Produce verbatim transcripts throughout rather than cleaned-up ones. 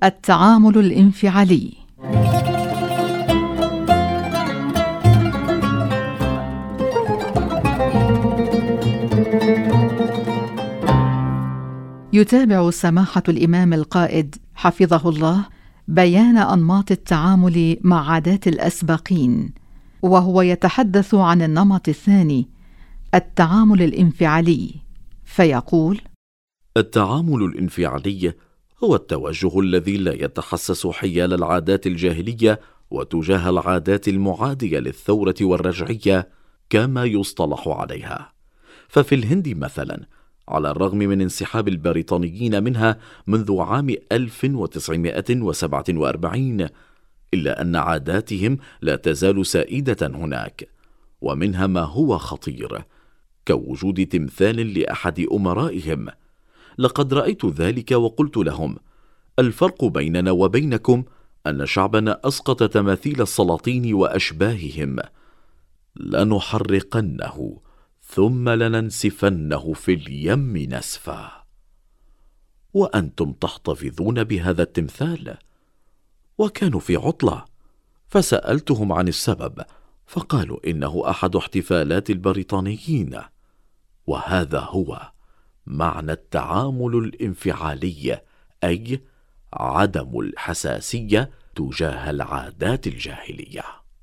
التعامل الانفعالي. يتابع سماحة الإمام القائد حفظه الله بيان أنماط التعامل مع عادات الأسبقين، وهو يتحدث عن النمط الثاني، التعامل الانفعالي، فيقول: التعامل الانفعالي هو التوجه الذي لا يتحسس حيال العادات الجاهلية وتجاه العادات المعادية للثورة والرجعية كما يصطلح عليها. ففي الهند مثلا، على الرغم من انسحاب البريطانيين منها منذ عام ألف وتسعمائة وسبعة وأربعين، إلا أن عاداتهم لا تزال سائدة هناك، ومنها ما هو خطير كوجود تمثال لأحد أمرائهم. لقد رأيت ذلك وقلت لهم: الفرق بيننا وبينكم أن شعبنا أسقط تماثيل السلاطين وأشباههم، لنحرقنه ثم لننسفنه في اليم نسفا، وأنتم تحتفظون بهذا التمثال. وكانوا في عطلة، فسألتهم عن السبب، فقالوا إنه أحد احتفالات البريطانيين. وهذا هو معنى التعامل الانفعالي، أي عدم الحساسية تجاه العادات الجاهلية.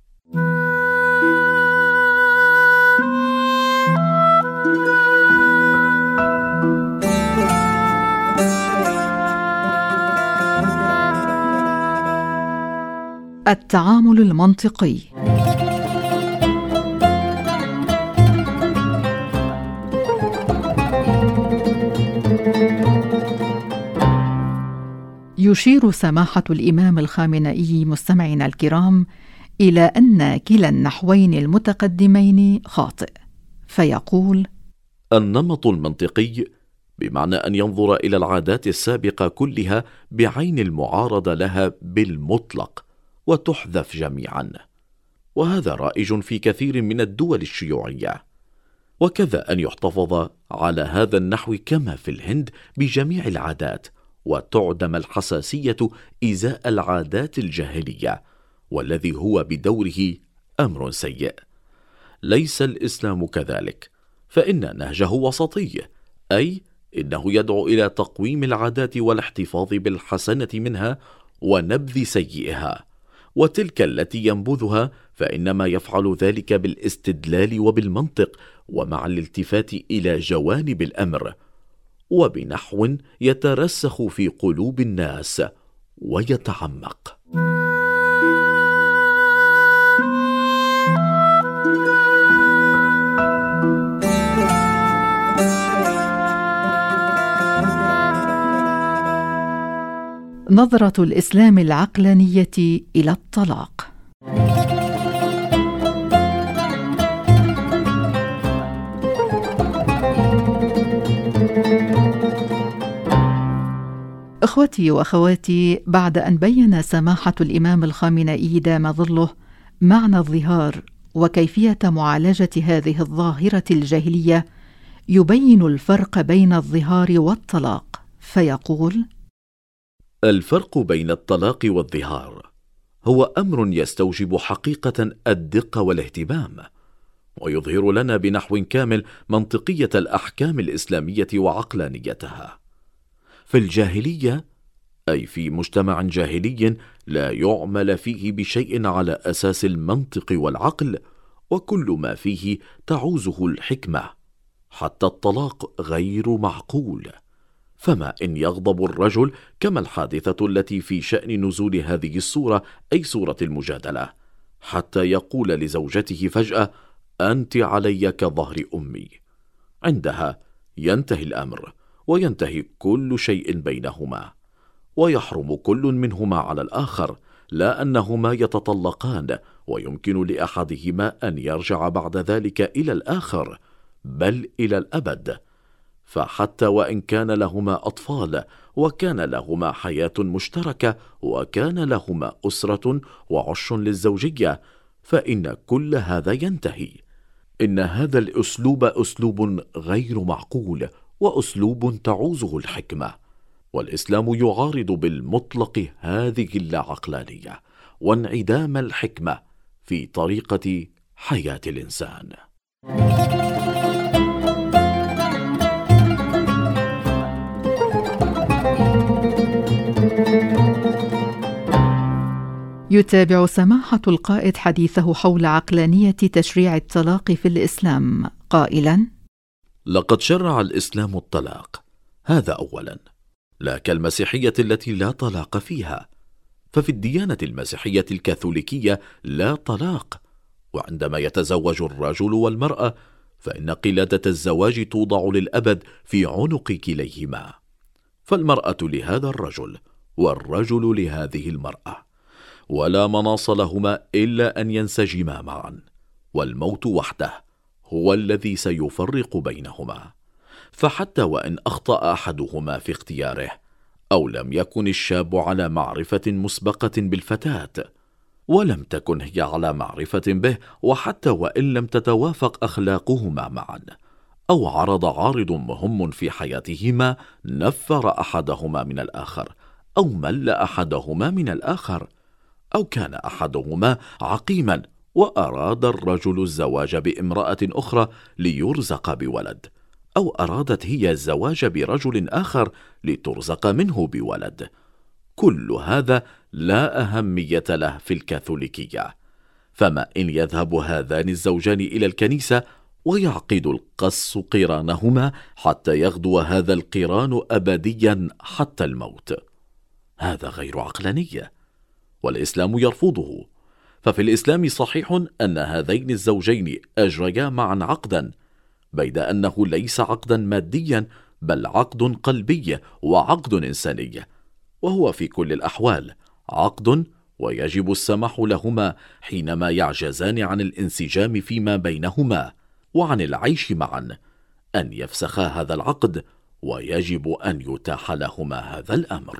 التعامل المنطقي. يشير سماحة الإمام الخامنئي مستمعينا الكرام إلى أن كلا النحوين المتقدمين خاطئ، فيقول: النمط المنطقي بمعنى أن ينظر إلى العادات السابقة كلها بعين المعارضة لها بالمطلق وتحذف جميعا، وهذا رائج في كثير من الدول الشيوعية. وكذا أن يحتفظ على هذا النحو كما في الهند بجميع العادات، وتعدم الحساسية إزاء العادات الجاهلية، والذي هو بدوره أمر سيء. ليس الإسلام كذلك، فإن نهجه وسطي، أي إنه يدعو إلى تقويم العادات والاحتفاظ بالحسنة منها ونبذ سيئها، وتلك التي ينبذها فإنما يفعل ذلك بالاستدلال وبالمنطق، ومع الالتفات إلى جوانب الأمر، وبنحو يترسخ في قلوب الناس ويتعمق. نظرة الإسلام العقلانية إلى الطلاق. إخوتي وأخواتي، بعد أن بين سماحة الإمام الخامنئي دام ظله معنى الظهار وكيفية معالجة هذه الظاهرة الجاهلية، يبين الفرق بين الظهار والطلاق، فيقول: الفرق بين الطلاق والظهار هو أمر يستوجب حقيقة الدقة والاهتمام، ويظهر لنا بنحو كامل منطقية الأحكام الإسلامية وعقلانيتها. في الجاهلية، أي في مجتمع جاهلي لا يعمل فيه بشيء على أساس المنطق والعقل، وكل ما فيه تعوزه الحكمة، حتى الطلاق غير معقول. فما إن يغضب الرجل كما الحادثة التي في شأن نزول هذه السورة، أي سورة المجادلة، حتى يقول لزوجته فجأة: أنت علي كظهر أمي. عندها ينتهي الأمر، وينتهي كل شيء بينهما، ويحرم كل منهما على الآخر، لا أنهما يتطلقان ويمكن لأحدهما أن يرجع بعد ذلك إلى الآخر، بل إلى الأبد. فحتى وإن كان لهما أطفال، وكان لهما حياة مشتركة، وكان لهما أسرة وعش للزوجية، فإن كل هذا ينتهي. إن هذا الأسلوب أسلوب غير معقول، وأسلوب تعوزه الحكمة، والإسلام يعارض بالمطلق هذه اللاعقلانية وانعدام الحكمة في طريقة حياة الإنسان. يتابع سماحة القائد حديثه حول عقلانية تشريع الطلاق في الإسلام قائلاً: لقد شرع الإسلام الطلاق، هذا أولاً، لا كالمسيحية التي لا طلاق فيها، ففي الديانة المسيحية الكاثوليكية لا طلاق، وعندما يتزوج الرجل والمرأة فإن قلادة الزواج توضع للأبد في عنق كليهما، فالمرأة لهذا الرجل والرجل لهذه المرأة، ولا مناص لهما إلا أن ينسجما معا، والموت وحده هو الذي سيفرق بينهما. فحتى وإن أخطأ أحدهما في اختياره أو لم يكن الشاب على معرفة مسبقة بالفتاة ولم تكن هي على معرفة به، وحتى وإن لم تتوافق أخلاقهما معا، أو عرض عارض مهم في حياتهما نفر أحدهما من الآخر أو مل أحدهما من الآخر، أو كان أحدهما عقيما وأراد الرجل الزواج بامرأة أخرى ليرزق بولد، أو أرادت هي الزواج برجل آخر لترزق منه بولد، كل هذا لا أهمية له في الكاثوليكية. فما إن يذهب هذان الزوجان إلى الكنيسة ويعقد القس قرانهما حتى يغدو هذا القران أبديا حتى الموت، هذا غير عقلانية، والإسلام يرفضه. ففي الإسلام صحيح أن هذين الزوجين أجريا معا عقدا، بيد أنه ليس عقدا ماديا بل عقد قلبي وعقد إنساني، وهو في كل الأحوال عقد، ويجب السماح لهما حينما يعجزان عن الانسجام فيما بينهما وعن العيش معا أن يفسخا هذا العقد، ويجب أن يتاح لهما هذا الأمر.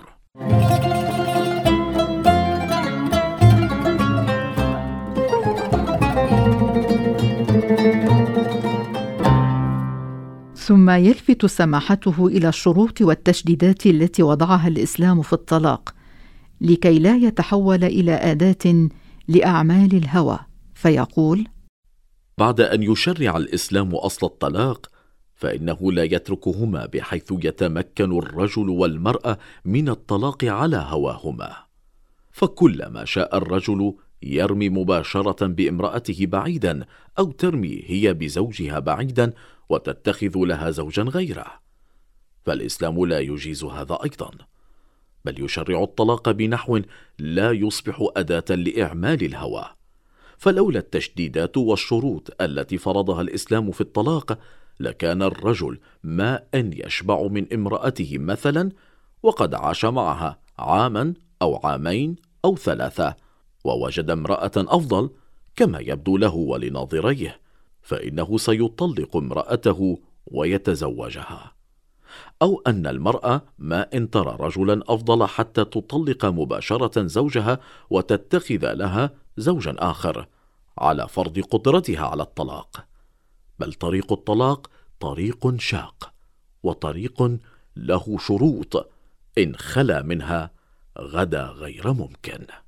ثم يلفت سماحته إلى الشروط والتشديدات التي وضعها الإسلام في الطلاق لكي لا يتحول إلى أداة لأعمال الهوى، فيقول: بعد أن يشرع الإسلام أصل الطلاق فإنه لا يتركهما بحيث يتمكن الرجل والمرأة من الطلاق على هواهما، فكلما شاء الرجل يرمي مباشرة بامرأته بعيدا، أو ترمي هي بزوجها بعيدا وتتخذ لها زوجا غيره، فالإسلام لا يجيز هذا أيضا، بل يشرع الطلاق بنحو لا يصبح أداة لإعمال الهوى. فلولا التشديدات والشروط التي فرضها الإسلام في الطلاق لكان الرجل ما أن يشبع من امرأته مثلا وقد عاش معها عاما أو عامين أو ثلاثة ووجد امرأة أفضل كما يبدو له ولناظريه، فإنه سيطلق امرأته ويتزوجها. أو أن المرأة ما إن ترى رجلا أفضل حتى تطلق مباشرة زوجها وتتخذ لها زوجا آخر على فرض قدرتها على الطلاق، بل طريق الطلاق طريق شاق وطريق له شروط إن خلا منها غدا غير ممكن.